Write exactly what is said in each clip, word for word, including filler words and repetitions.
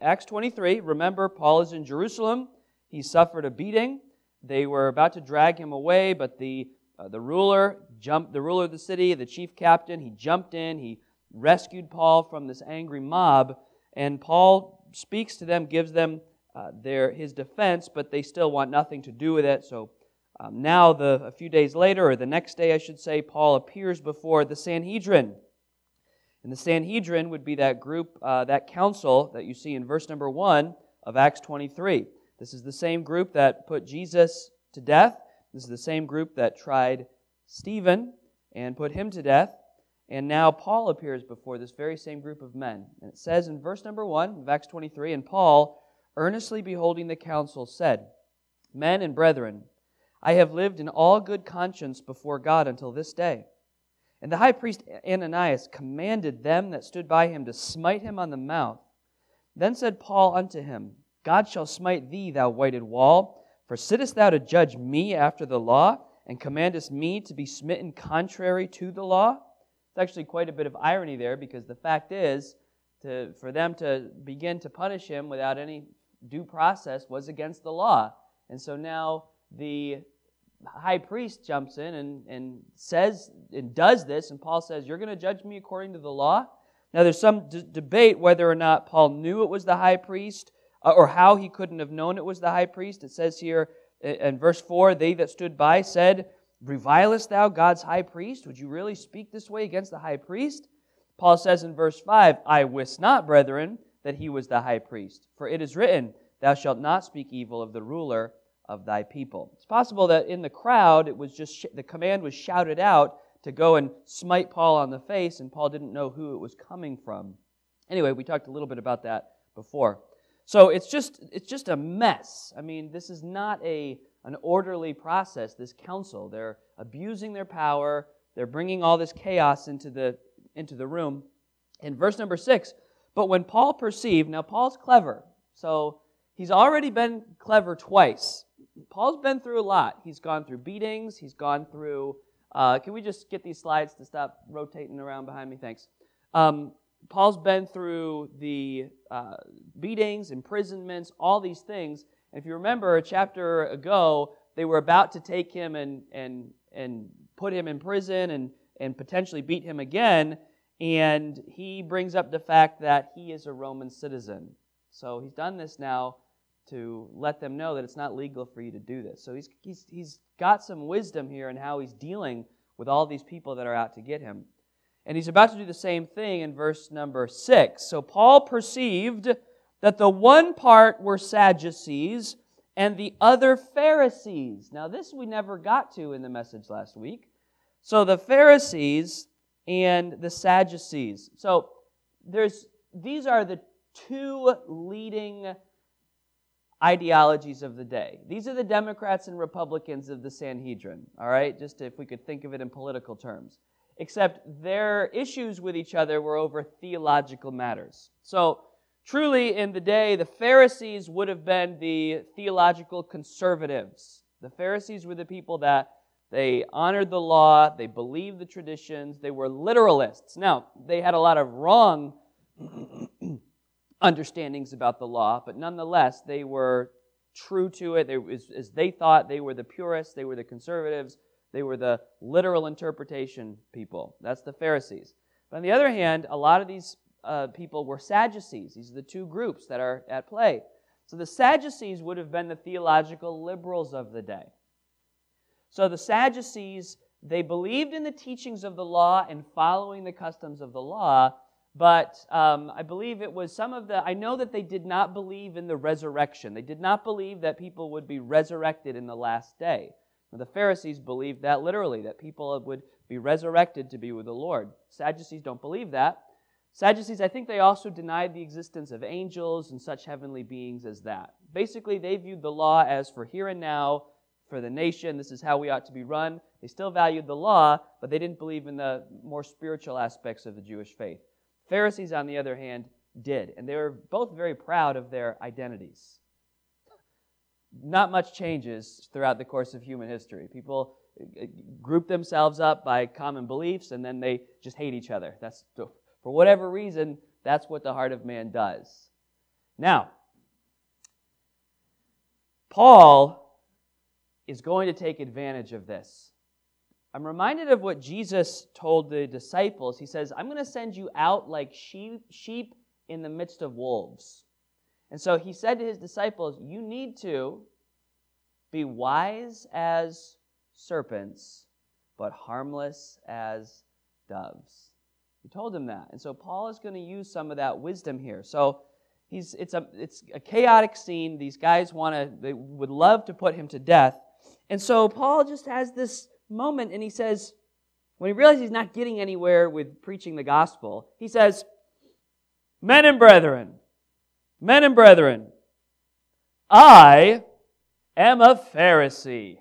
Acts twenty-three, remember, Paul is in Jerusalem. He suffered a beating. They were about to drag him away, but the uh, the ruler jumped, the ruler of the city, the chief captain, he jumped in, he rescued Paul from this angry mob, and Paul speaks to them, gives them uh, their his defense, but they still want nothing to do with it. So um, now, the a few days later, or the next day, I should say, Paul appears before the Sanhedrin. And the Sanhedrin would be that group, uh, that council that you see in verse number one of Acts twenty-three. This is the same group that put Jesus to death. This is the same group that tried Stephen and put him to death. And now Paul appears before this very same group of men. And it says in verse number one of Acts twenty-three, "And Paul, earnestly beholding the council, said, 'Men and brethren, I have lived in all good conscience before God until this day.' And the high priest Ananias commanded them that stood by him to smite him on the mouth. Then said Paul unto him, God shall smite thee, thou whited wall, for sittest thou to judge me after the law, and commandest me to be smitten contrary to the law?" It's actually quite a bit of irony there, because the fact is, to, for them to begin to punish him without any due process was against the law. And so now the high priest jumps in and, and says and does this, and Paul says, "You're going to judge me according to the law?" Now there's some d- debate whether or not Paul knew it was the high priest, uh, or how he couldn't have known it was the high priest. It says here in verse four, "They that stood by said, Revilest thou God's high priest? Would you really speak this way against the high priest?" Paul says in verse five, "I wist not, brethren, that he was the high priest. For it is written, Thou shalt not speak evil of the ruler of thy people." It's possible that in the crowd, it was just sh- the command was shouted out to go and smite Paul on the face, and Paul didn't know who it was coming from. Anyway, we talked a little bit about that before. So it's just it's just a mess. I mean, this is not a an orderly process, this council. They're abusing their power. They're bringing all this chaos into the into the room. In verse number six, "But when Paul perceived," now Paul's clever, so he's already been clever twice. Paul's been through a lot. He's gone through beatings. He's gone through, uh, can we just get these slides to stop rotating around behind me? Thanks. Um, Paul's been through the uh, beatings, imprisonments, all these things. And if you remember a chapter ago, they were about to take him and and and put him in prison and, and potentially beat him again. And he brings up the fact that he is a Roman citizen. So he's done this now to let them know that it's not legal for you to do this. So he's he's he's got some wisdom here in how he's dealing with all these people that are out to get him. And he's about to do the same thing in verse number six. "So Paul perceived that the one part were Sadducees and the other Pharisees." Now this we never got to in the message last week. So the Pharisees and the Sadducees. So there's these are the two leading ideologies of the day. These are the Democrats and Republicans of the Sanhedrin, all right? Just if we could think of it in political terms. Except their issues with each other were over theological matters. So truly in the day, the Pharisees would have been the theological conservatives. The Pharisees were the people that they honored the law, they believed the traditions, they were literalists. Now, they had a lot of wrong understandings about the law, but nonetheless, they were true to it. They, as, as they thought, they were the purists, they were the conservatives, they were the literal interpretation people. That's the Pharisees. But on the other hand, a lot of these uh, people were Sadducees. These are the two groups that are at play. So the Sadducees would have been the theological liberals of the day. So the Sadducees, they believed in the teachings of the law and following the customs of the law, but um, I believe it was some of the, I know that they did not believe in the resurrection. They did not believe that people would be resurrected in the last day. Now, the Pharisees believed that literally, that people would be resurrected to be with the Lord. Sadducees don't believe that. Sadducees, I think they also denied the existence of angels and such heavenly beings as that. Basically, they viewed the law as for here and now, for the nation, this is how we ought to be run. They still valued the law, but they didn't believe in the more spiritual aspects of the Jewish faith. Pharisees, on the other hand, did, and they were both very proud of their identities. Not much changes throughout the course of human history. People group themselves up by common beliefs, and then they just hate each other. That's for whatever reason, that's what the heart of man does. Now, Paul is going to take advantage of this. I'm reminded of what Jesus told the disciples. He says, I'm going to send you out like sheep, sheep in the midst of wolves. And so he said to his disciples, you need to be wise as serpents, but harmless as doves. He told them that. And so Paul is going to use some of that wisdom here. So he's it's a it's a chaotic scene. These guys want to they would love to put him to death. And so Paul just has this moment and he says, when he realizes he's not getting anywhere with preaching the gospel, he says, Men and brethren, men and brethren, I am a Pharisee,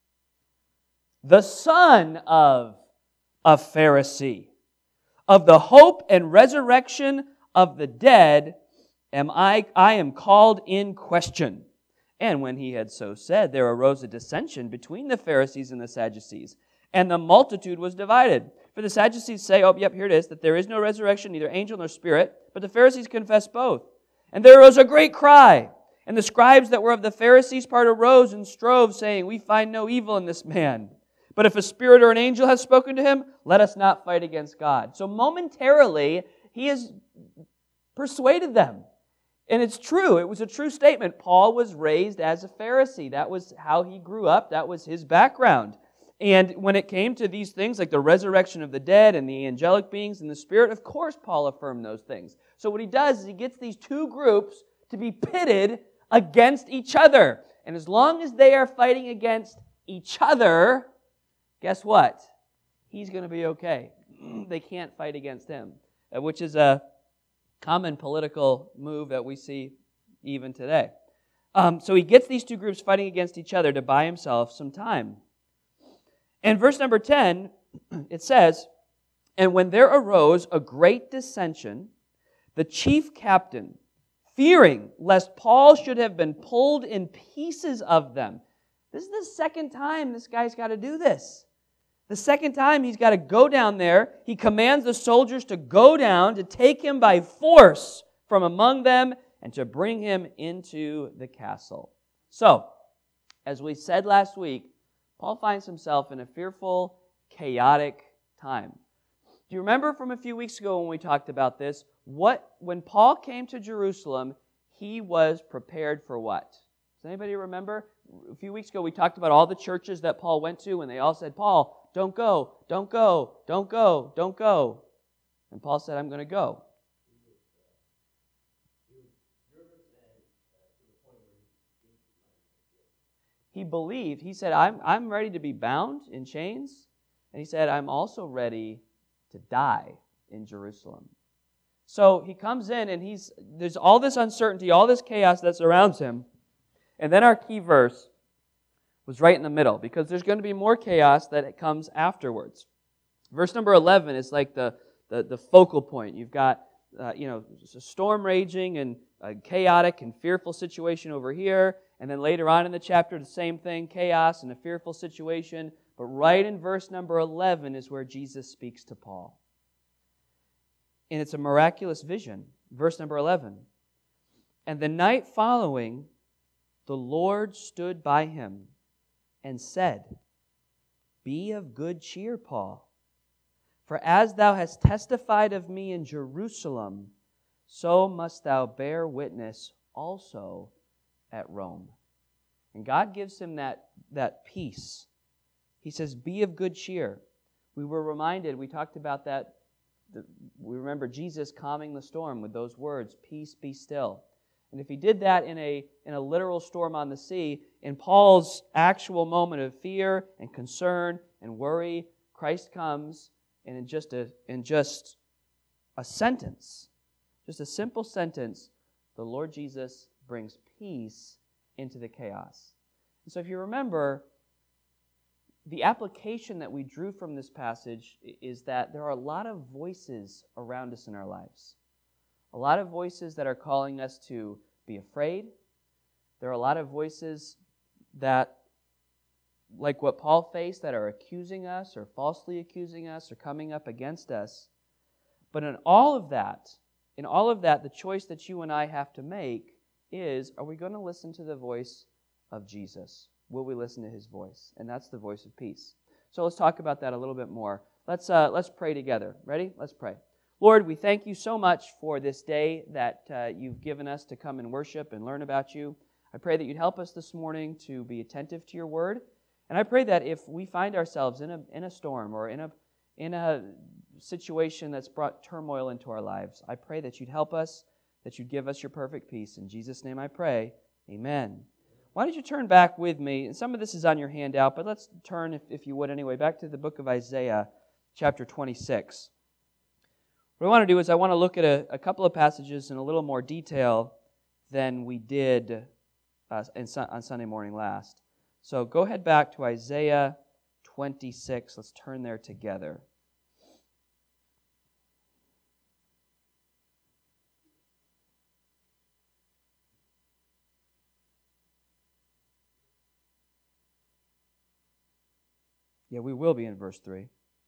the son of a Pharisee. Of the hope and resurrection of the dead am I, I am called in question. And when he had so said, there arose a dissension between the Pharisees and the Sadducees, and the multitude was divided. For the Sadducees say, oh, yep, here it is, that there is no resurrection, neither angel nor spirit, but the Pharisees confess both. And there arose a great cry, and the scribes that were of the Pharisees' part arose and strove, saying, we find no evil in this man. But if a spirit or an angel has spoken to him, let us not fight against God. So momentarily, he has persuaded them. And it's true. It was a true statement. Paul was raised as a Pharisee. That was how he grew up. That was his background. And when it came to these things like the resurrection of the dead and the angelic beings and the spirit, of course Paul affirmed those things. So what he does is he gets these two groups to be pitted against each other. And as long as they are fighting against each other, guess what? He's going to be okay. They can't fight against him, which is a common political move that we see even today. Um, so he gets these two groups fighting against each other to buy himself some time. In verse number ten, it says, and when there arose a great dissension, the chief captain, fearing lest Paul should have been pulled in pieces of them. This is the second time this guy's got to do this. The second time he's got to go down there, he commands the soldiers to go down, to take him by force from among them, and to bring him into the castle. So, as we said last week, Paul finds himself in a fearful, chaotic time. Do you remember from a few weeks ago when we talked about this? What when Paul came to Jerusalem, he was prepared for what? Does anybody remember? A few weeks ago we talked about all the churches that Paul went to, and they all said, Paul, don't go, don't go, don't go, don't go. And Paul said, I'm going to go. He believed. He said, I'm, I'm ready to be bound in chains. And he said, I'm also ready to die in Jerusalem. So he comes in and he's there's all this uncertainty, all this chaos that surrounds him. And then our key verse was right in the middle, because there's going to be more chaos that comes afterwards. Verse number eleven is like the, the, the focal point. You've got uh, you know a storm raging and a chaotic and fearful situation over here. And then later on in the chapter, the same thing, chaos and a fearful situation. But right in verse number eleven is where Jesus speaks to Paul. And it's a miraculous vision. Verse number eleven. And the night following, the Lord stood by him and said, Be of good cheer, Paul, for as thou hast testified of me in Jerusalem, so must thou bear witness also at Rome. And God gives him that, that peace. He says, be of good cheer. We were reminded, we talked about that, the, we remember Jesus calming the storm with those words, peace, be still. And if he did that in a, in a literal storm on the sea, in Paul's actual moment of fear and concern and worry, Christ comes and in just a, in just a sentence, just a simple sentence, the Lord Jesus brings peace into the chaos. And so if you remember, the application that we drew from this passage is that there are a lot of voices around us in our lives. A lot of voices that are calling us to be afraid. There are a lot of voices that, like what Paul faced, that are accusing us or falsely accusing us or coming up against us. But in all of that, in all of that, the choice that you and I have to make is, are we going to listen to the voice of Jesus? Will we listen to his voice? And that's the voice of peace. So let's talk about that a little bit more. Let's uh, let's pray together. Ready? Let's pray. Lord, we thank you so much for this day that uh, you've given us to come and worship and learn about you. I pray that you'd help us this morning to be attentive to your word. And I pray that if we find ourselves in a in a storm or in a in a situation that's brought turmoil into our lives, I pray that you'd help us, that you'd give us your perfect peace. In Jesus' name I pray, amen. Why don't you turn back with me? And some of this is on your handout, but let's turn, if, if you would anyway, back to the book of Isaiah, chapter twenty-six. What I want to do is I want to look at a, a couple of passages in a little more detail than we did uh, in, on Sunday morning last. So go ahead back to Isaiah twenty-six. Let's turn there together. Yeah, we will be in verse three.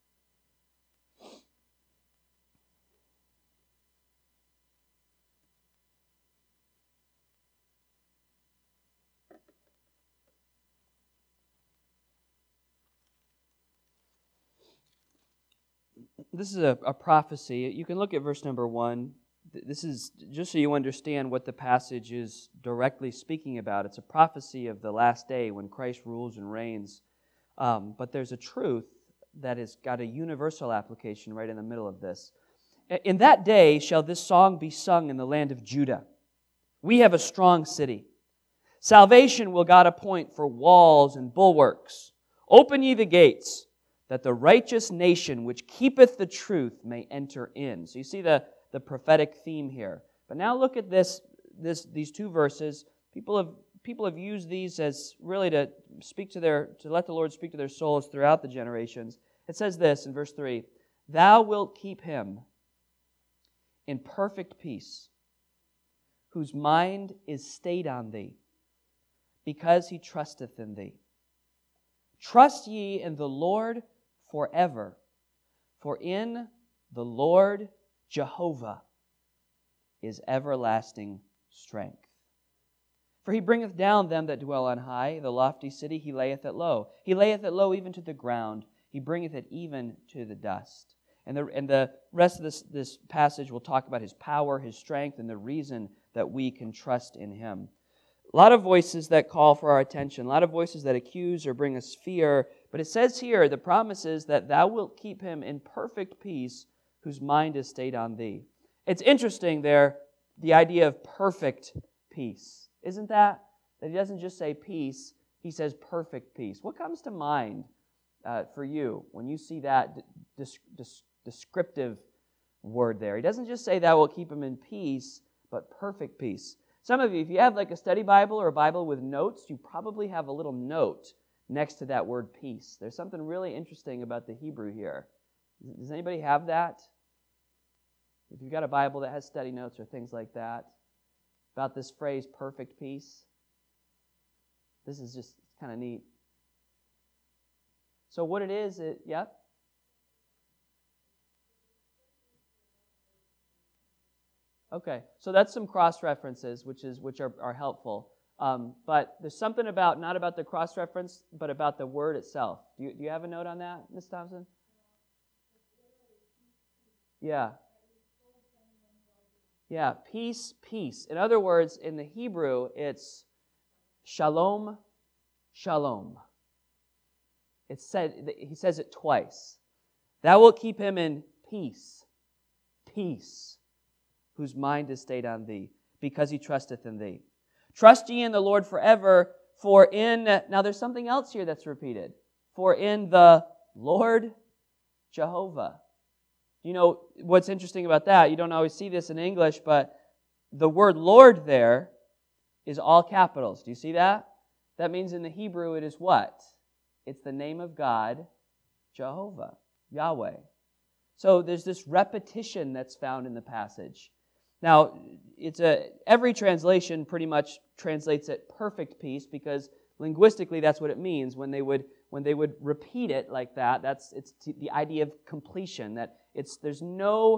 This is a, a prophecy. You can look at verse number one. This is just so you understand what the passage is directly speaking about. It's a prophecy of the last day when Christ rules and reigns. Um, but there's a truth that has got a universal application right in the middle of this. In that day shall this song be sung in the land of Judah. We have a strong city. Salvation will God appoint for walls and bulwarks. Open ye the gates, that the righteous nation which keepeth the truth may enter in. So you see the, the prophetic theme here. But now look at this, this these two verses. People have people have used these as really to speak to their to let the Lord speak to their souls throughout the generations. It says this in verse three: Thou wilt keep him in perfect peace, whose mind is stayed on thee, because he trusteth in thee. Trust ye in the Lord forever, for in the Lord Jehovah is everlasting strength. For he bringeth down them that dwell on high, the lofty city he layeth it low. He layeth it low even to the ground. He bringeth it even to the dust. And the, and the rest of this, this passage will talk about his power, his strength, and the reason that we can trust in him. A lot of voices that call for our attention, a lot of voices that accuse or bring us fear. But it says here, the promise is that thou wilt keep him in perfect peace, whose mind is stayed on thee. It's interesting there, the idea of perfect peace. Isn't that? That he doesn't just say peace, he says perfect peace. What comes to mind uh, for you when you see that des- des- descriptive word there? He doesn't just say thou wilt keep him in peace, but perfect peace. Some of you, if you have like a study Bible or a Bible with notes, you probably have a little note next to that word peace. There's something really interesting about the Hebrew here. Does anybody have that? If you've got a Bible that has study notes or things like that, about this phrase, perfect peace. This is just kind of neat. So what it is, it, yep. Okay, so that's some cross-references, which is which are, are helpful. Um, but there's something about, not about the cross-reference, but about the word itself. Do you, do you have a note on that, Miz Thompson? Yeah. Yeah, peace, peace. In other words, in the Hebrew, it's shalom, shalom. It's said, he says it twice. Thou wilt keep him in peace, peace, whose mind is stayed on thee, because he trusteth in thee. Trust ye in the Lord forever, for in, now there's something else here that's repeated, for in the Lord Jehovah. You know, what's interesting about that, you don't always see this in English, but the word Lord there is all capitals. Do you see that? That means in the Hebrew it is what? It's the name of God, Jehovah, Yahweh. So there's this repetition that's found in the passage. Now, it's a every translation pretty much translates it perfect peace, because linguistically that's what it means when they would when they would repeat it like that. That's it's the idea of completion, that it's there's no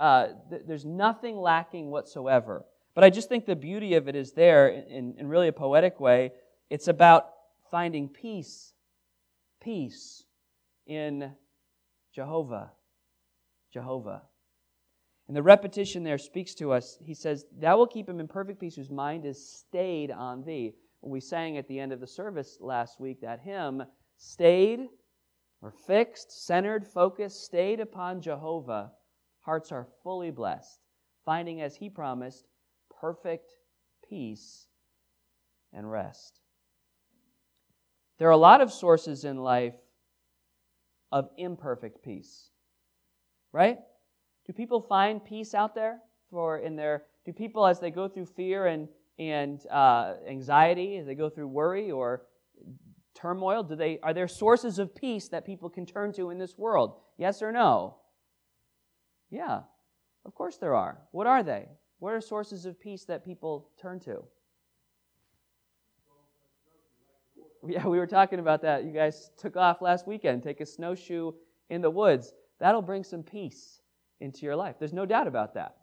uh, th- there's nothing lacking whatsoever. But I just think the beauty of it is there in, in really a poetic way. It's about finding peace, peace in Jehovah, Jehovah. And the repetition there speaks to us. He says, thou will keep him in perfect peace whose mind is stayed on thee. When we sang at the end of the service last week, that hymn, stayed or fixed, centered, focused, stayed upon Jehovah, hearts are fully blessed, finding, as he promised, perfect peace and rest. There are a lot of sources in life of imperfect peace, right? Do people find peace out there for in their? Do people, as they go through fear and and uh, anxiety, as they go through worry or turmoil, do they? Are there sources of peace that people can turn to in this world? Yes or no? Yeah, of course there are. What are they? What are sources of peace that people turn to? Yeah, we were talking about that. You guys took off last weekend. Take a snowshoe in the woods. That'll bring some peace into your life. There's no doubt about that.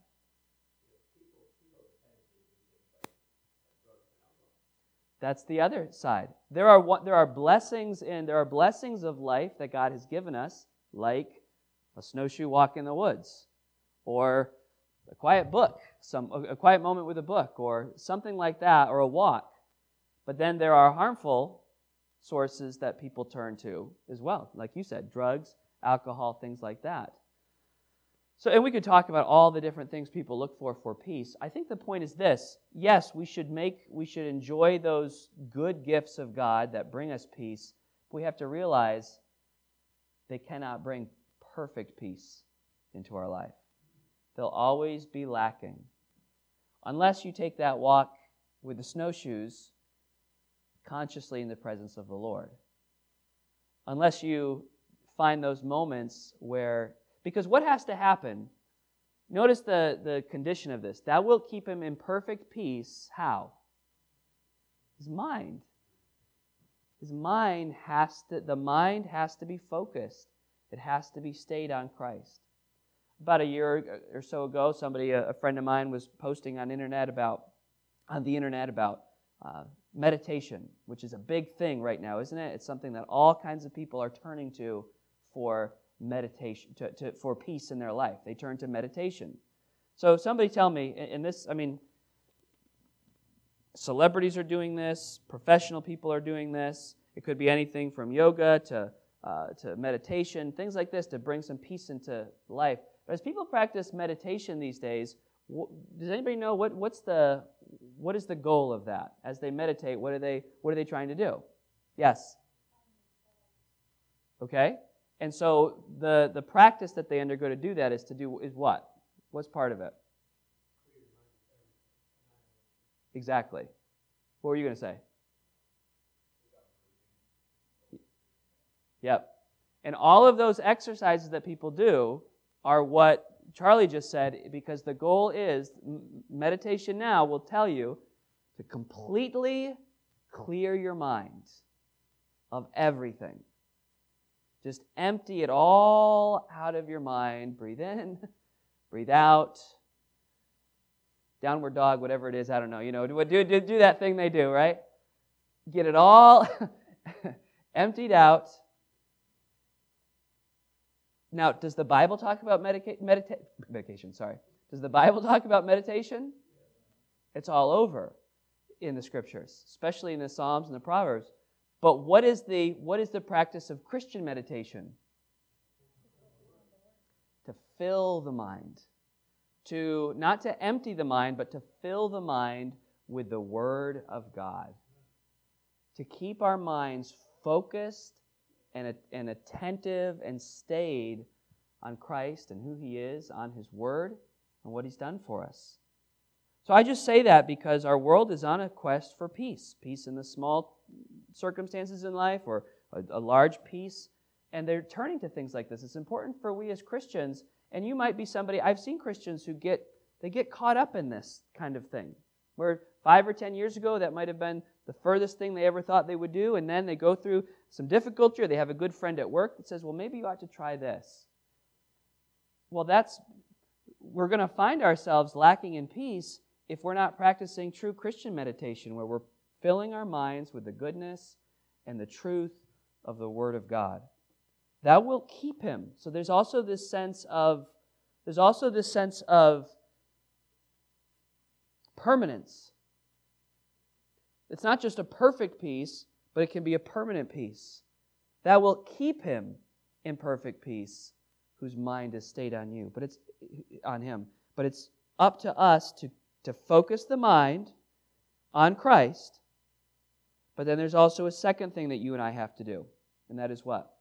That's the other side. There are there are blessings and there are blessings of life that God has given us, like a snowshoe walk in the woods, or a quiet book, some a quiet moment with a book, or something like that, or a walk. But then there are harmful sources that people turn to as well, like you said, drugs, alcohol, things like that. So, and we could talk about all the different things people look for for peace. I think the point is this: yes, we should make, we should enjoy those good gifts of God that bring us peace. But we have to realize they cannot bring perfect peace into our life. They'll always be lacking, unless you take that walk with the snowshoes consciously in the presence of the Lord. Unless you find those moments where. Because what has to happen, notice the, the condition of this. Thou wilt keep him in perfect peace. How? His mind. His mind has to, the mind has to be focused. It has to be stayed on Christ. About a year or so ago, somebody, a friend of mine, was posting on internet about, on the internet about uh, meditation, which is a big thing right now, isn't it? It's something that all kinds of people are turning to for meditation, to, to, for peace in their life. They turn to meditation. So somebody tell me, and this, I mean, celebrities are doing this, professional people are doing this. It could be anything from yoga to uh, to meditation, things like this to bring some peace into life. But as people practice meditation these days, wh- does anybody know what what's the what is the goal of that? As they meditate, what are they what are they trying to do? Yes. Okay. And so the, the practice that they undergo to do that is to do is what? What's part of it? Exactly. What were you going to say? Yep. And all of those exercises that people do are what Charlie just said, because the goal is, meditation now will tell you to completely clear your mind of everything. Just empty it all out of your mind. Breathe in, breathe out. Downward dog, whatever it is, I don't know. You know, do, do, do that thing they do, right? Get it all emptied out. Now, does the Bible talk about medica- medita- medication? Sorry. Does the Bible talk about meditation? It's all over in the Scriptures, especially in the Psalms and the Proverbs. But what is the what is the practice of Christian meditation? To fill the mind. To not to empty the mind, but to fill the mind with the Word of God. To keep our minds focused and, and attentive and stayed on Christ and who He is, on His Word, and what He's done for us. So I just say that because our world is on a quest for peace. Peace in the small circumstances in life, or a, a large peace, and they're turning to things like this. It's important for we as Christians, and you might be somebody, I've seen Christians who get, they get caught up in this kind of thing, where five or ten years ago that might have been the furthest thing they ever thought they would do, and then they go through some difficulty, or they have a good friend at work that says, well, maybe you ought to try this. Well, that's, we're going to find ourselves lacking in peace if we're not practicing true Christian meditation, where we're filling our minds with the goodness and the truth of the Word of God. That will keep him. So there's also this sense of there's also this sense of permanence. It's not just a perfect peace, but it can be a permanent peace. That will keep him in perfect peace, whose mind is stayed on you, but it's on him. But it's up to us to, to focus the mind on Christ. But then there's also a second thing that you and I have to do, and that is what?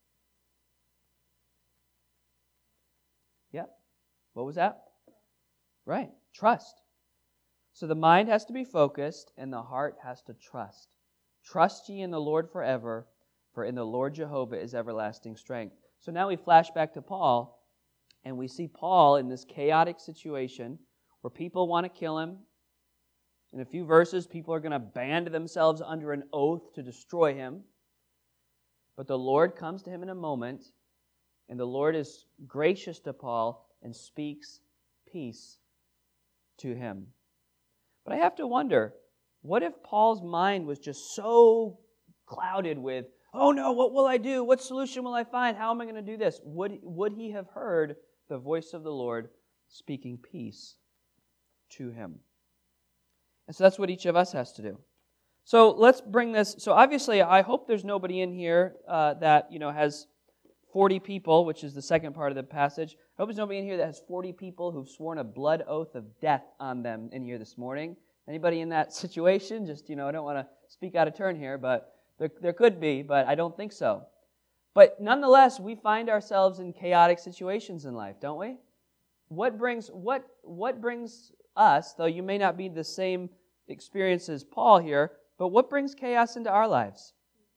Yeah. What was that? Right. Trust. So the mind has to be focused, and the heart has to trust. Trust ye in the Lord forever, for in the Lord Jehovah is everlasting strength. So now we flash back to Paul, and we see Paul in this chaotic situation where people want to kill him. In a few verses, people are going to band themselves under an oath to destroy him. But the Lord comes to him in a moment, and the Lord is gracious to Paul and speaks peace to him. But I have to wonder, what if Paul's mind was just so clouded with, oh no, what will I do? What solution will I find? How am I going to do this? Would, would he have heard the voice of the Lord speaking peace to him? And so that's what each of us has to do. So let's bring this. So obviously, I hope there's nobody in here uh, that you know has forty people, which is the second part of the passage. I hope there's nobody in here that has forty people who've sworn a blood oath of death on them in here this morning. Anybody in that situation? Just, you know, I don't want to speak out of turn here, but there, there could be, but I don't think so. But nonetheless, we find ourselves in chaotic situations in life, don't we? What brings what what brings us, though you may not be the same experience as Paul here, but what brings chaos into our lives?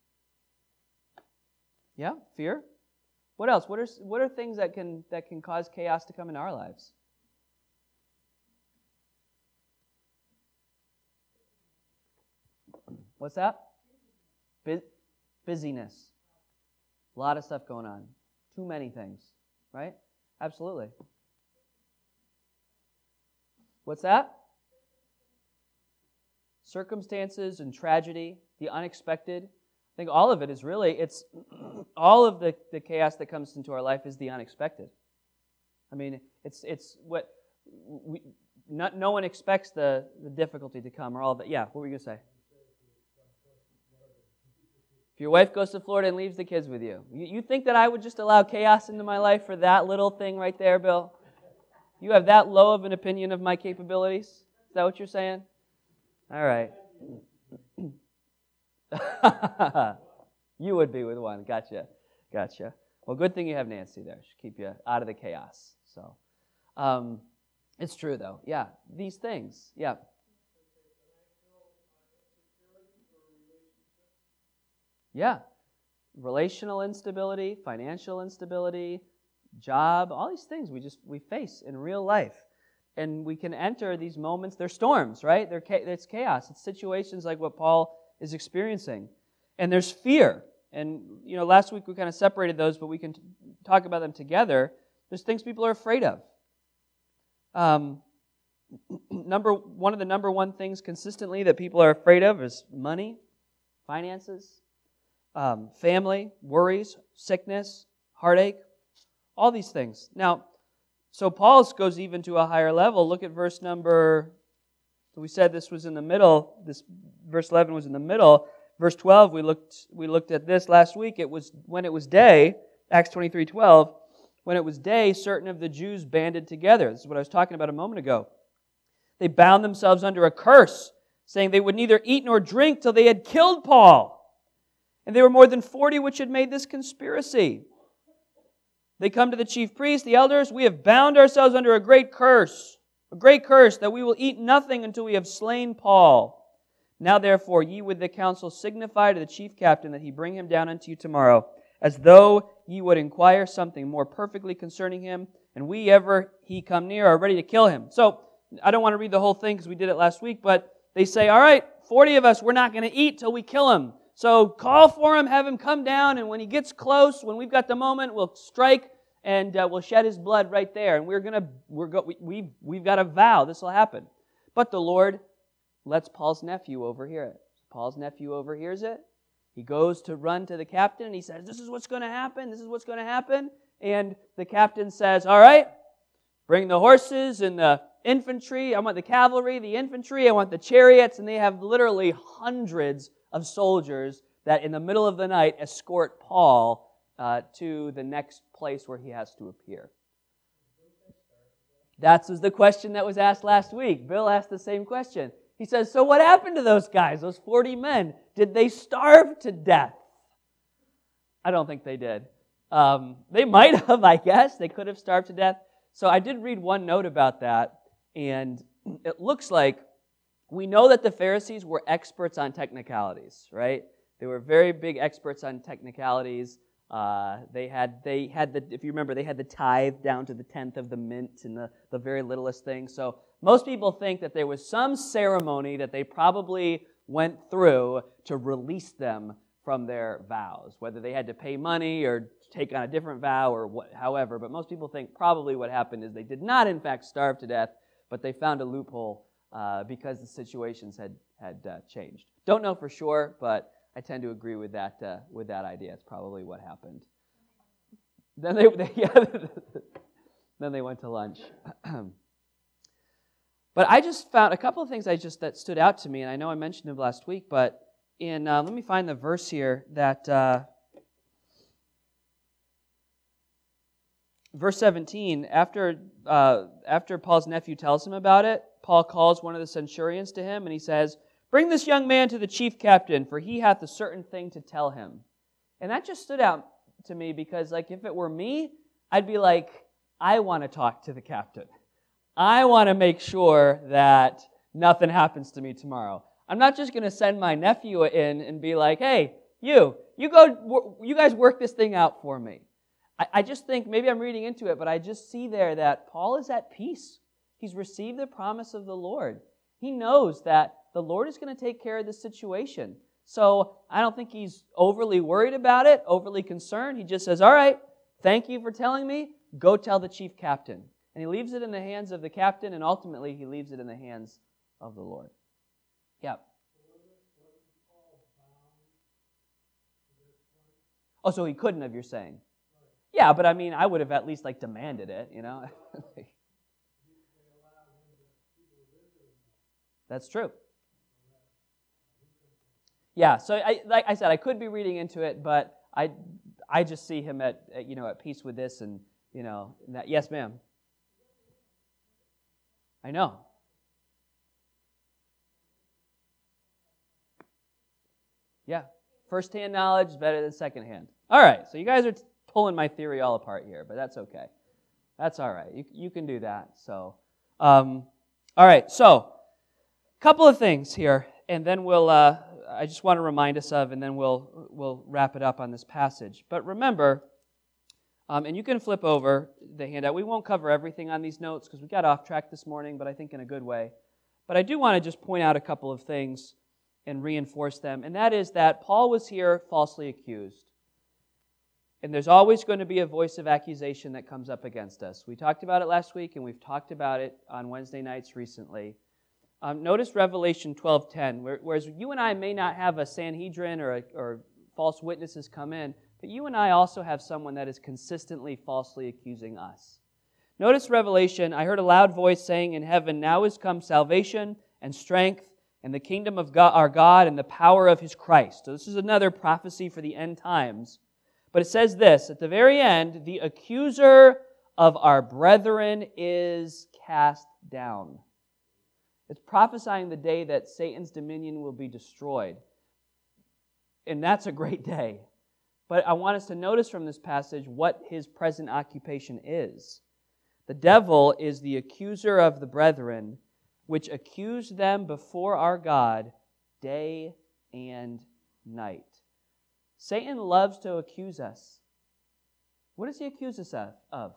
Yeah, fear. What else? What are what are things that can that can cause chaos to come into our lives? What's that? Bu- busyness. A lot of stuff going on. Too many things, right? Absolutely. What's that? Circumstances and tragedy, the unexpected. I think all of it is really, it's all of the, the chaos that comes into our life is the unexpected. I mean, it's it's what we, not, no one expects the, the difficulty to come or all of that. Yeah, what were you going to say? If your wife goes to Florida and leaves the kids with you, you, you think that I would just allow chaos into my life for that little thing right there, Bill? You have that low of an opinion of my capabilities? Is that what you're saying? All right. You would be with one. Gotcha. Gotcha. Well, good thing you have Nancy there. She'll keep you out of the chaos. So, um, it's true, though. Yeah, these things. Yeah. Yeah. Relational instability, financial instability, job, all these things we just we face in real life. And we can enter these moments, they're storms, right? They're it's chaos. It's situations like what Paul is experiencing. And there's fear. And, you know, last week we kind of separated those, but we can t- talk about them together. There's things people are afraid of. Um, number one of the number one things consistently that people are afraid of is money, finances, um, family, worries, sickness, heartache, all these things. Now, so Paul goes even to a higher level. Look at verse number, we said this was in the middle, this verse eleven was in the middle. Verse twelve, we looked we looked at this last week. It was when it was day, Acts twenty-three twelve, when it was day, certain of the Jews banded together. This is what I was talking about a moment ago. They bound themselves under a curse, saying they would neither eat nor drink till they had killed Paul. And there were more than forty which had made this conspiracy. They come to the chief priests, the elders, we have bound ourselves under a great curse, a great curse, that we will eat nothing until we have slain Paul. Now therefore ye with the council signify to the chief captain that he bring him down unto you tomorrow, as though ye would inquire something more perfectly concerning him, and we ever he come near are ready to kill him. So, I don't want to read the whole thing because we did it last week, but they say, all right, forty of us, we're not going to eat till we kill him. So call for him, have him come down, and when he gets close, when we've got the moment, we'll strike, and uh, we'll shed his blood right there, and we're gonna we're go, we, we've we've got a vow this will happen. But the Lord lets Paul's nephew overhear it. Paul's nephew overhears it. He goes to run to the captain, and he says, "This is what's going to happen. This is what's going to happen." And the captain says, "All right, bring the horses and the infantry. I want the cavalry, the infantry. I want the chariots." And they have literally hundreds of soldiers that in the middle of the night escort Paul uh, to the next place where he has to appear. That was the question that was asked last week. Bill asked the same question. He says, so what happened to those guys, those forty men? Did they starve to death? I don't think they did. Um, they might have, I guess. They could have starved to death. So I did read one note about that, and it looks like we know that the Pharisees were experts on technicalities, right? They were very big experts on technicalities. Uh, they had, they had the, if you remember, they had the tithe down to the tenth of the mint and the, the very littlest thing. So most people think that there was some ceremony that they probably went through to release them from their vows, whether they had to pay money or take on a different vow or what, however. But most people think probably what happened is they did not, in fact, starve to death, but they found a loophole uh, because the situations had had uh, changed. Don't know for sure, but I tend to agree with that uh, with that idea. It's probably what happened. Then they, they yeah, then they went to lunch. But I just found a couple of things I just that stood out to me, and I know I mentioned them last week. But in uh, let me find the verse here that uh, verse seventeen. After uh, after Paul's nephew tells him about it, Paul calls one of the centurions to him, and he says, "Bring this young man to the chief captain, for he hath a certain thing to tell him." And that just stood out to me because, like, if it were me, I'd be like, I want to talk to the captain. I want to make sure that nothing happens to me tomorrow. I'm not just going to send my nephew in and be like, hey, you, you go, you guys work this thing out for me. I, I just think, maybe I'm reading into it, but I just see there that Paul is at peace. He's received the promise of the Lord. He knows that the Lord is going to take care of this situation. So I don't think he's overly worried about it, overly concerned. He just says, all right, thank you for telling me. Go tell the chief captain. And he leaves it in the hands of the captain, and ultimately he leaves it in the hands of the Lord. Yeah. Oh, so he couldn't have, you're saying? Yeah, but I mean, I would have at least like demanded it, you know? That's true. Yeah, so I, like I said, I could be reading into it, but I, I just see him at, at you know at peace with this, and you know that. Yes, ma'am. I know. Yeah, first-hand knowledge is better than second-hand. All right, so you guys are t- pulling my theory all apart here, but that's okay. That's all right. You you can do that. So, um, all right. So, a couple of things here, and then we'll. Uh, I just want to remind us of, and then we'll we'll wrap it up on this passage. But remember, um, and you can flip over the handout. We won't cover everything on these notes because we got off track this morning, but I think in a good way. But I do want to just point out a couple of things and reinforce them, and that is that Paul was here falsely accused. And there's always going to be a voice of accusation that comes up against us. We talked about it last week, and we've talked about it on Wednesday nights recently. Um, notice Revelation twelve ten, where, whereas you and I may not have a Sanhedrin or, a, or false witnesses come in, but you and I also have someone that is consistently falsely accusing us. Notice Revelation, I heard a loud voice saying in heaven, now is come salvation and strength and the kingdom of God, our God and the power of His Christ. So this is another prophecy for the end times. But it says this, at the very end, the accuser of our brethren is cast down. It's prophesying the day that Satan's dominion will be destroyed. And that's a great day. But I want us to notice from this passage what his present occupation is. The devil is the accuser of the brethren, which accuse them before our God day and night. Satan loves to accuse us. What does he accuse us of? of?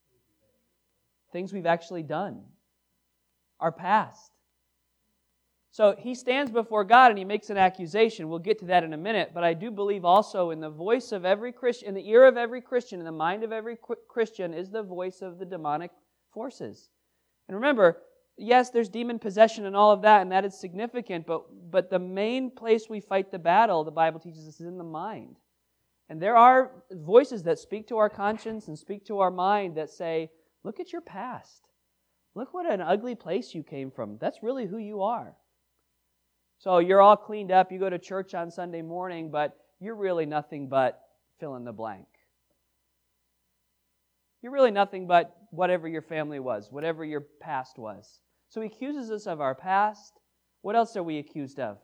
Things we've actually done. Our past. So he stands before God and he makes an accusation. We'll get to that in a minute. But I do believe also in the voice of every Christian, in the ear of every Christian, in the mind of every Christian is the voice of the demonic forces. And remember, yes, there's demon possession and all of that, and that is significant. But, but the main place we fight the battle, the Bible teaches us, is in the mind. And there are voices that speak to our conscience and speak to our mind that say, look at your past. Look what an ugly place you came from. That's really who you are. So you're all cleaned up, you go to church on Sunday morning, but you're really nothing but fill in the blank. You're really nothing but whatever your family was, whatever your past was. So he accuses us of our past. What else are we accused of?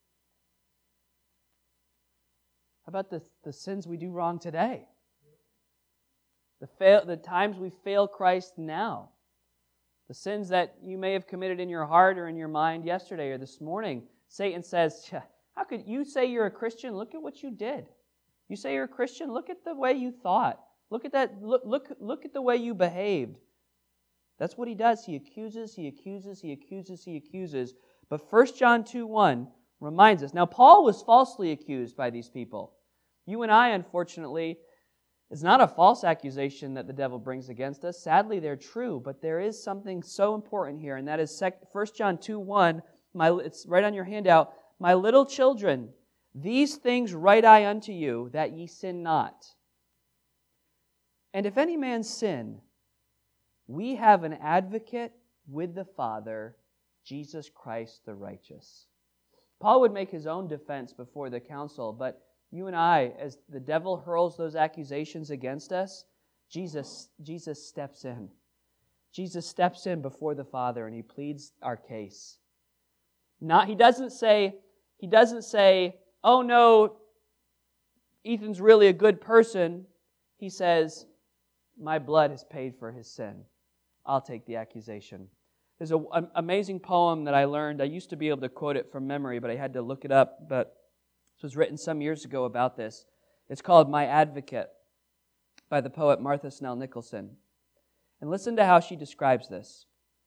How about the, the sins we do wrong today? The, fail, the times we fail Christ now. The sins that you may have committed in your heart or in your mind yesterday or this morning. Satan says, how could you say you're a Christian? Look at what you did. You say you're a Christian? Look at the way you thought. Look at that. Look, look, look at the way you behaved. That's what he does. He accuses, he accuses, he accuses, he accuses. But First John two one reminds us. Now, Paul was falsely accused by these people. You and I, unfortunately, it's not a false accusation that the devil brings against us. Sadly, they're true. But there is something so important here, and that is First John two one. My, it's right on your handout. My little children, these things write I unto you, that ye sin not. And if any man sin, we have an advocate with the Father, Jesus Christ the righteous. Paul would make his own defense before the council, but you and I, as the devil hurls those accusations against us, Jesus, Jesus steps in. Jesus steps in before the Father and he pleads our case. Not, he doesn't say, he doesn't say, oh no, Ethan's really a good person. He says, my blood has paid for his sin. I'll take the accusation. There's an amazing poem that I learned. I used to be able to quote it from memory, but I had to look it up. But this was written some years ago about this. It's called My Advocate by the poet Martha Snell Nicholson. And listen to how she describes this.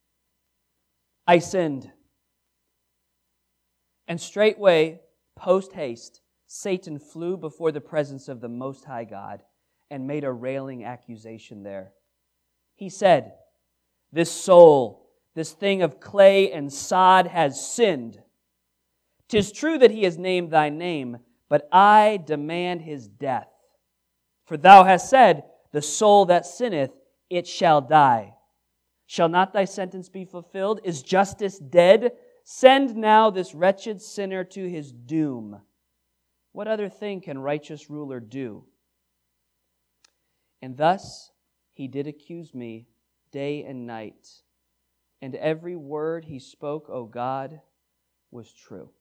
I sinned. And straightway, post-haste, Satan flew before the presence of the Most High God and made a railing accusation there. He said, this soul, this thing of clay and sod has sinned. 'Tis true that he has named thy name, but I demand his death. For thou hast said, the soul that sinneth, it shall die. Shall not thy sentence be fulfilled? Is justice dead? Send now this wretched sinner to his doom. What other thing can righteous ruler do? And thus he did accuse me day and night, and every word he spoke, O God, was true.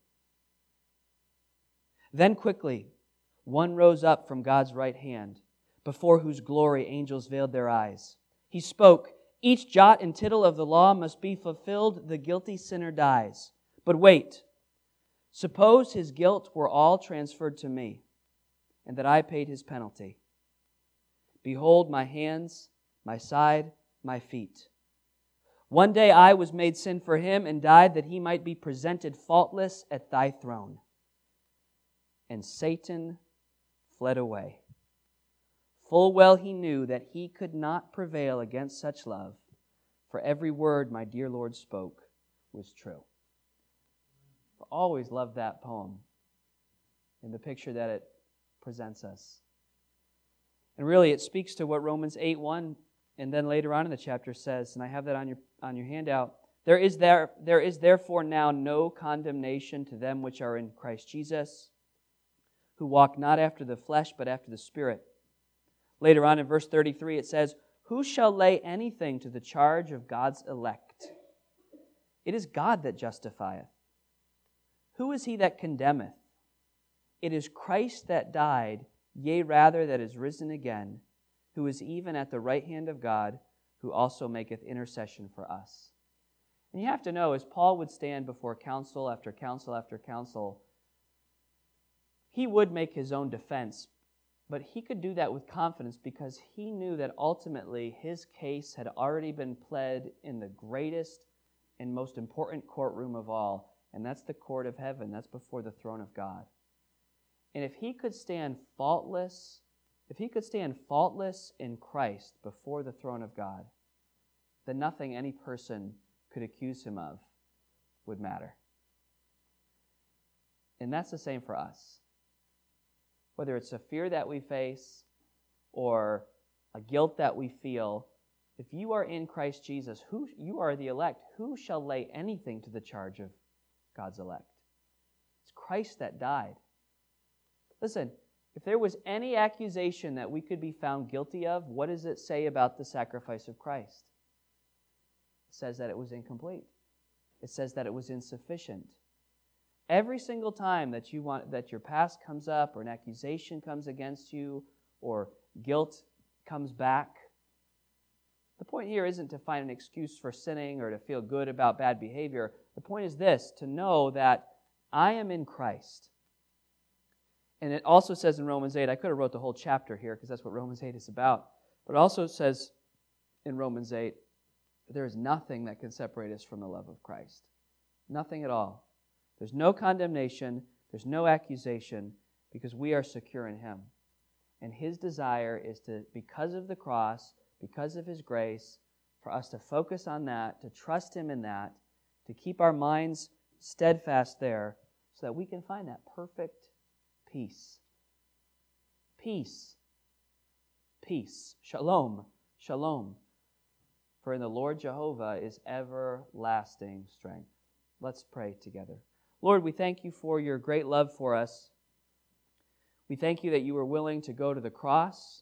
Then quickly one rose up from God's right hand, before whose glory angels veiled their eyes. He spoke, each jot and tittle of the law must be fulfilled, the guilty sinner dies. But wait, suppose his guilt were all transferred to me, and that I paid his penalty. Behold my hands, my side, my feet. One day I was made sin for him and died that he might be presented faultless at thy throne. And Satan fled away. Full well he knew that he could not prevail against such love, for every word my dear Lord spoke was true. I've always loved that poem and the picture that it presents us. And really it speaks to what Romans eight one and then later on in the chapter says, and I have that on your on your handout. There is there there is therefore now no condemnation to them which are in Christ Jesus, who walk not after the flesh but after the Spirit. Later on in verse thirty-three it says, who shall lay anything to the charge of God's elect? It is God that justifieth. Who is he that condemneth? It is Christ that died, yea, rather that is risen again, who is even at the right hand of God, who also maketh intercession for us. And you have to know, as Paul would stand before council after council after council, he would make his own defense, but he could do that with confidence because he knew that ultimately his case had already been pled in the greatest and most important courtroom of all, and that's the court of heaven. That's before the throne of God. And if he could stand faultless, if he could stand faultless in Christ before the throne of God, then nothing any person could accuse him of would matter. And that's the same for us. Whether it's a fear that we face or a guilt that we feel, if you are in Christ Jesus, who you are the elect, who shall lay anything to the charge of God's elect? It's Christ that died. Listen, if there was any accusation that we could be found guilty of, what does it say about the sacrifice of Christ? It says that it was incomplete. It says that it was insufficient. Every single time that you want that your past comes up, or an accusation comes against you, or guilt comes back, the point here isn't to find an excuse for sinning or to feel good about bad behavior. The point is this, to know that I am in Christ. And it also says in Romans eight, I could have wrote the whole chapter here because that's what Romans eight is about, but it also says in Romans eight, there is nothing that can separate us from the love of Christ. Nothing at all. There's no condemnation, there's no accusation, because we are secure in Him. And His desire is to, because of the cross, because of His grace, for us to focus on that, to trust Him in that, to keep our minds steadfast there, so that we can find that perfect peace. Peace. Peace. Shalom. Shalom. For in the Lord Jehovah is everlasting strength. Let's pray together. Lord, we thank you for your great love for us. We thank you that you were willing to go to the cross,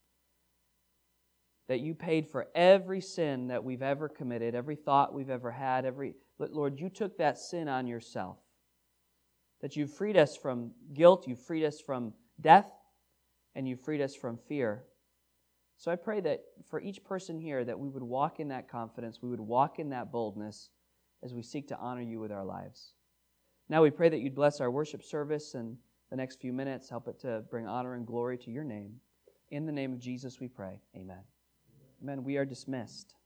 that you paid for every sin that we've ever committed, every thought we've ever had, every Lord, you took that sin on yourself. That you've freed us from guilt, you've freed us from death, and you've freed us from fear. So I pray that for each person here that we would walk in that confidence, we would walk in that boldness as we seek to honor you with our lives. Now we pray that you'd bless our worship service and the next few minutes, help it to bring honor and glory to your name. In the name of Jesus we pray. Amen. Amen. We are dismissed.